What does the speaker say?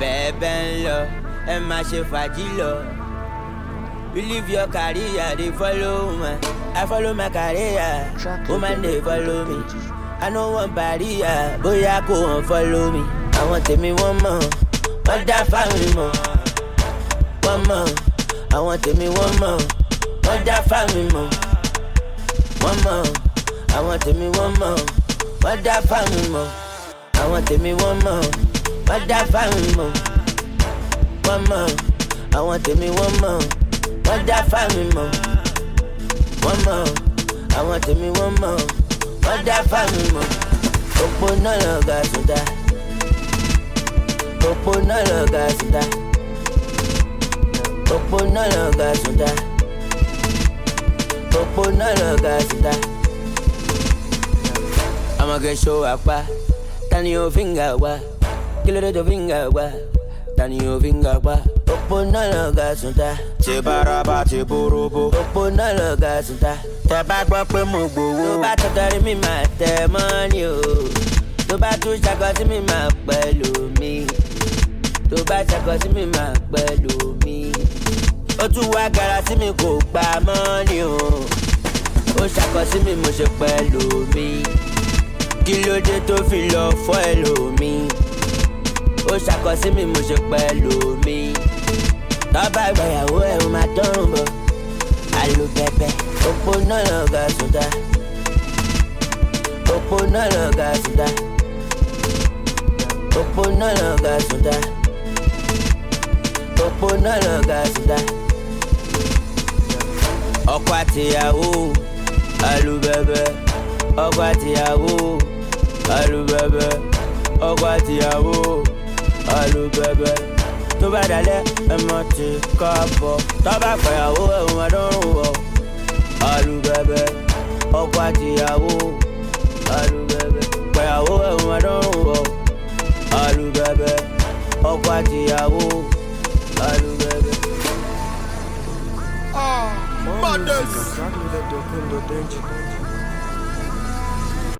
bẹ́ẹ̀ ń lọ ẹ má ṣe fàájì lọ. You live your career, they follow me. I follow my career, woman they follow me. I know one barrier, boy I go and follow me. I want to me one more, but that family more. One more, I want to me one more, but that family more. One more, I want to me one more, but that family more. I want to me one more, but that family more. One more, I want to me one more. What that family more? One more, I want to me one more. What that family more? Popo no longer suda. Popo no longer suda. Popo no longer suda. Popo no longer suda. I'ma get show up, turn your finger, wa. Kill it your finger, wa. Turn your finger, wa. Popo no longer suda. Chibaraba chiborobo. Popo no longer suda. Tẹ́ bá gbọ́ pé mo gbowó. Tó bá tọ́tọ́rí mi máa tẹ mọ́ni o. Tó bá tún ṣàkọ sí mi máa pẹ̀lú mi. Tó bá ṣàkọ sí mi máa pẹ̀lú mi. Ó tún wá gara sí mi kò gba mọ́ni o. Ó ṣàkọ sí mi mo ṣe pẹ̀lú mi. Kí ló dé tó fi lọ fọ́ ẹlòmí? Ó ṣàkọ sí mi mo ṣe pẹ̀lú mi. Tọ́ba ìgbàyàwó ẹ̀ ó máa dọ́rùn bọ̀. Àlù bẹ̀bẹ̀, òpó náà lọ́gà sùdá. Òpó náà lọ́gà sùdá. Òpó náà lọ́gà sùdá. Òpó náà lọ́gà sùdá. Ọkọ àtìyàwó, àlù bẹ̀bẹ̀. Ọkọ àtìyàwó, àlù bẹ̀bẹ̀. Ọkọ àtìyàwó, àlù bẹ̀bẹ̀. Tó bá dalẹ̀ ẹ mọ̀ tí káàbọ̀. Tó bá pẹ̀yàwó ẹ̀ wọ́n máa dọ́rùn wọ̀. Àlùbẹ̀bẹ̀, ọkọ àtìyàwó. Àlùbẹ̀bẹ̀, pẹ̀yàwó ẹ̀ wọ́n máa dọ́rùn wọ̀. Àlùbẹ̀bẹ̀, ọkọ àtìyàwó. Àlùbẹ̀bẹ̀. Mothers.